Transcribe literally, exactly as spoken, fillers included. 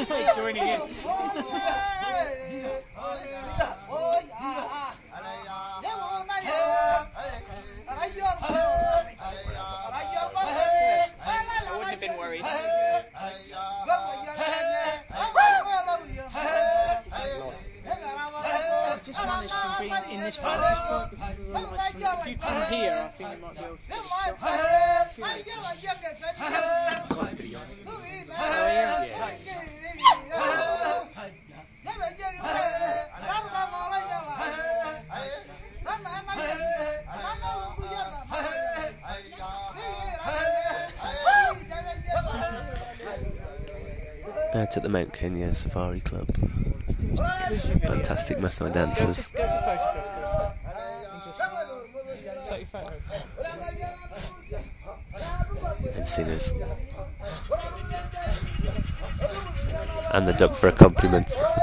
Joining in. I wouldn't have been worried. I just managed from being in this vantage point because we were like, if you come here, I think you might be able to just stop. Oh yeah? That's at the Mount Kenya Safari Club. Fantastic Maasai dancers. Go to photograph, and just take your photo. And singers. And the duck for a compliment.